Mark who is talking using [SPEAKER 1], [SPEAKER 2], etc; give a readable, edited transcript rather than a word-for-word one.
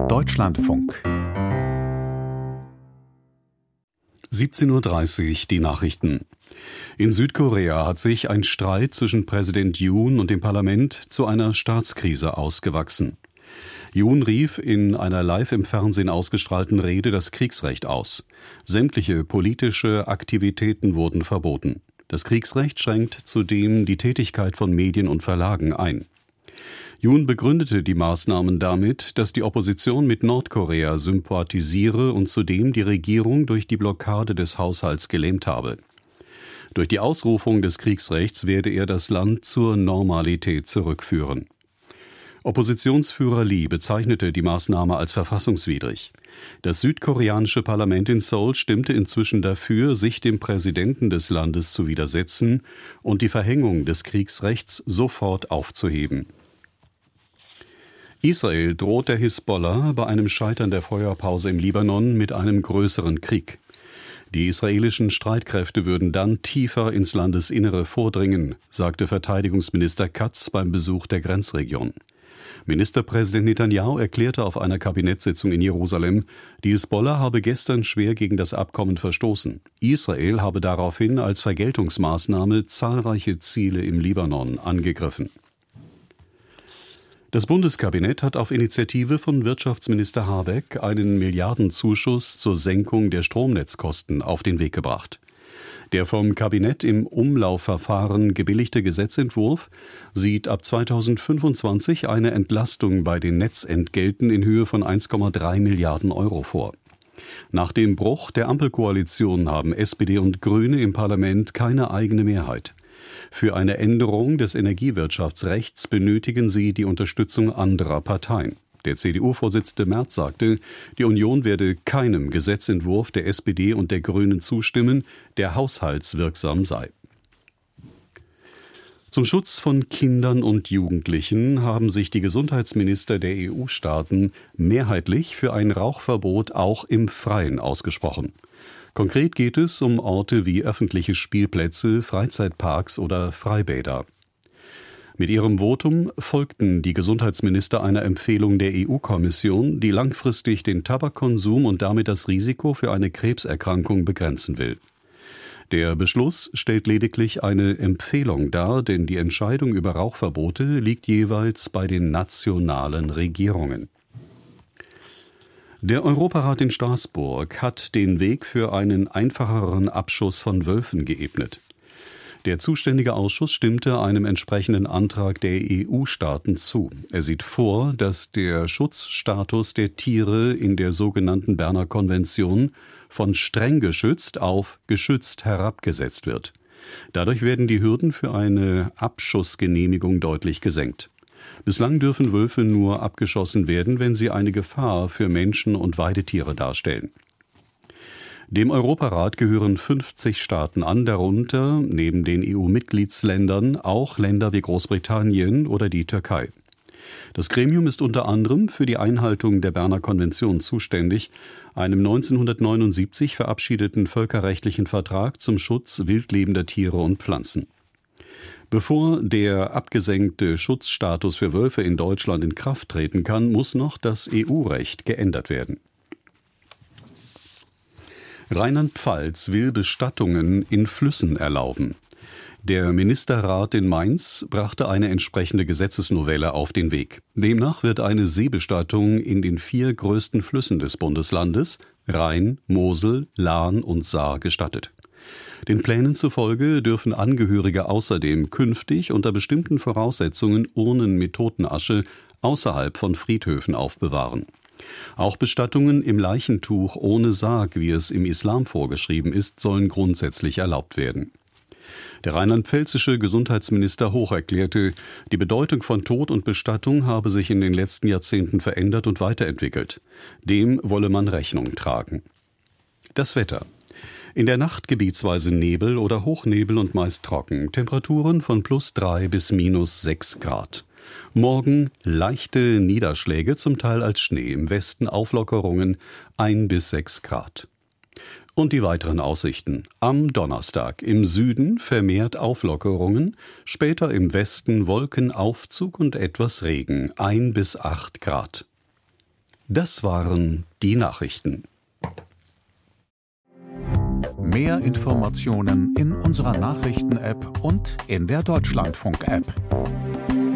[SPEAKER 1] Deutschlandfunk 17:30 Uhr die Nachrichten. In Südkorea hat sich ein Streit zwischen Präsident Yoon und dem Parlament zu einer Staatskrise ausgewachsen. Yoon rief in einer live im Fernsehen ausgestrahlten Rede das Kriegsrecht aus. Sämtliche politische Aktivitäten wurden verboten. Das Kriegsrecht schränkt zudem die Tätigkeit von Medien und Verlagen ein. Yoon begründete die Maßnahmen damit, dass die Opposition mit Nordkorea sympathisiere und zudem die Regierung durch die Blockade des Haushalts gelähmt habe. Durch die Ausrufung des Kriegsrechts werde er das Land zur Normalität zurückführen. Oppositionsführer Lee bezeichnete die Maßnahme als verfassungswidrig. Das südkoreanische Parlament in Seoul stimmte inzwischen dafür, sich dem Präsidenten des Landes zu widersetzen und die Verhängung des Kriegsrechts sofort aufzuheben. Israel droht der Hisbollah bei einem Scheitern der Feuerpause im Libanon mit einem größeren Krieg. Die israelischen Streitkräfte würden dann tiefer ins Landesinnere vordringen, sagte Verteidigungsminister Katz beim Besuch der Grenzregion. Ministerpräsident Netanyahu erklärte auf einer Kabinettssitzung in Jerusalem, die Hisbollah habe gestern schwer gegen das Abkommen verstoßen. Israel habe daraufhin als Vergeltungsmaßnahme zahlreiche Ziele im Libanon angegriffen. Das Bundeskabinett hat auf Initiative von Wirtschaftsminister Habeck einen Milliardenzuschuss zur Senkung der Stromnetzkosten auf den Weg gebracht. Der vom Kabinett im Umlaufverfahren gebilligte Gesetzentwurf sieht ab 2025 eine Entlastung bei den Netzentgelten in Höhe von 1,3 Milliarden Euro vor. Nach dem Bruch der Ampelkoalition haben SPD und Grüne im Parlament keine eigene Mehrheit. Für eine Änderung des Energiewirtschaftsrechts benötigen sie die Unterstützung anderer Parteien. Der CDU-Vorsitzende Merz sagte, die Union werde keinem Gesetzentwurf der SPD und der Grünen zustimmen, der haushaltswirksam sei. Zum Schutz von Kindern und Jugendlichen haben sich die Gesundheitsminister der EU-Staaten mehrheitlich für ein Rauchverbot auch im Freien ausgesprochen. Konkret geht es um Orte wie öffentliche Spielplätze, Freizeitparks oder Freibäder. Mit ihrem Votum folgten die Gesundheitsminister einer Empfehlung der EU-Kommission, die langfristig den Tabakkonsum und damit das Risiko für eine Krebserkrankung begrenzen will. Der Beschluss stellt lediglich eine Empfehlung dar, denn die Entscheidung über Rauchverbote liegt jeweils bei den nationalen Regierungen. Der Europarat in Straßburg hat den Weg für einen einfacheren Abschuss von Wölfen geebnet. Der zuständige Ausschuss stimmte einem entsprechenden Antrag der EU-Staaten zu. Er sieht vor, dass der Schutzstatus der Tiere in der sogenannten Berner Konvention von streng geschützt auf geschützt herabgesetzt wird. Dadurch werden die Hürden für eine Abschussgenehmigung deutlich gesenkt. Bislang dürfen Wölfe nur abgeschossen werden, wenn sie eine Gefahr für Menschen und Weidetiere darstellen. Dem Europarat gehören 50 Staaten an, darunter neben den EU-Mitgliedsländern auch Länder wie Großbritannien oder die Türkei. Das Gremium ist unter anderem für die Einhaltung der Berner Konvention zuständig, einem 1979 verabschiedeten völkerrechtlichen Vertrag zum Schutz wildlebender Tiere und Pflanzen. Bevor der abgesenkte Schutzstatus für Wölfe in Deutschland in Kraft treten kann, muss noch das EU-Recht geändert werden. Rheinland-Pfalz will Bestattungen in Flüssen erlauben. Der Ministerrat in Mainz brachte eine entsprechende Gesetzesnovelle auf den Weg. Demnach wird eine Seebestattung in den 4 größten Flüssen des Bundeslandes, Rhein, Mosel, Lahn und Saar, gestattet. Den Plänen zufolge dürfen Angehörige außerdem künftig unter bestimmten Voraussetzungen Urnen mit Totenasche außerhalb von Friedhöfen aufbewahren. Auch Bestattungen im Leichentuch ohne Sarg, wie es im Islam vorgeschrieben ist, sollen grundsätzlich erlaubt werden. Der rheinland-pfälzische Gesundheitsminister Hoch erklärte, die Bedeutung von Tod und Bestattung habe sich in den letzten Jahrzehnten verändert und weiterentwickelt. Dem wolle man Rechnung tragen. Das Wetter. In der Nacht gebietsweise Nebel oder Hochnebel und meist trocken. Temperaturen von +3 bis -6 Grad. Morgen leichte Niederschläge, zum Teil als Schnee. Im Westen Auflockerungen 1 bis 6 Grad. Und die weiteren Aussichten. Am Donnerstag im Süden vermehrt Auflockerungen, später im Westen Wolkenaufzug und etwas Regen, 1 bis 8 Grad. Das waren die Nachrichten.
[SPEAKER 2] Mehr Informationen in unserer Nachrichten-App und in der Deutschlandfunk-App.